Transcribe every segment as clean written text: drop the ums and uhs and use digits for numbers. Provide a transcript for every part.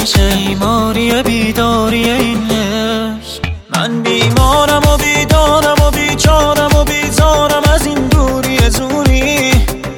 نشه بیماری بیداری این عشق. من بیمارم و بیدارم و بیچارم و بیزارم از این دوری زوری.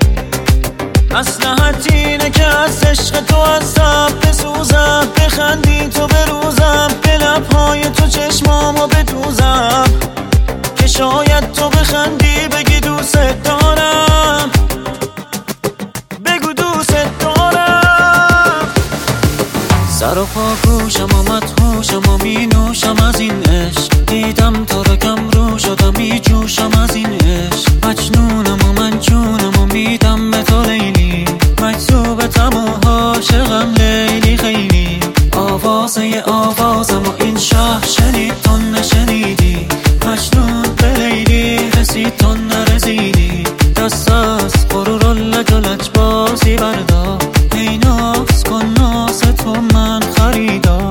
مصلحت اینه که از عشق تو عذاب بسوزم، بخندی تو بروزم، به لبهای تو چشمامو بدوزم، که شاید تو بخندی بگی دوست دارم، بگو دوست دارم. سر و پا گوشم و مدهوشم و می نوشم از این عشق. دیدم تو رو کم رو شدم می جوشم از این عشق. مجنونم و من جونم و میدم به تو لیلی، مجذوبتم و عاشقم لیلی خیلی. آوازم و این شهر شنید تو نشنیدی، مجنون به لیلی رسید تو نرسیدی. دست از غرور و لج و لجبازی بردار، ای ناز کن ناز تو من خریدار.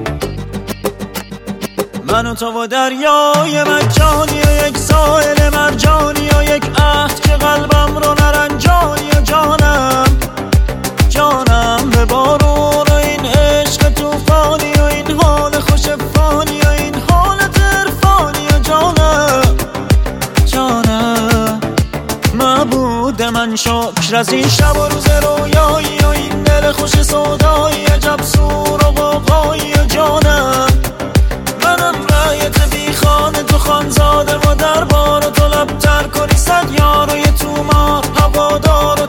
من و تو و دریای مجانی و یک ساحل مرجانی و یک عهد که قلبم رو نرنجانی. و جانم به بارون و این عشق توفانی و این حال خوش فانی و این حالت عرفانی. و جانم معبود من شکر از این شب و روز رویایی و این دل خوش سودایی، عجب سور و غوغایی. و جانم منم رایت بی خانه تو خانزاده و دربار، و تو لبتر کنی صد یار و یه تومار هوادار.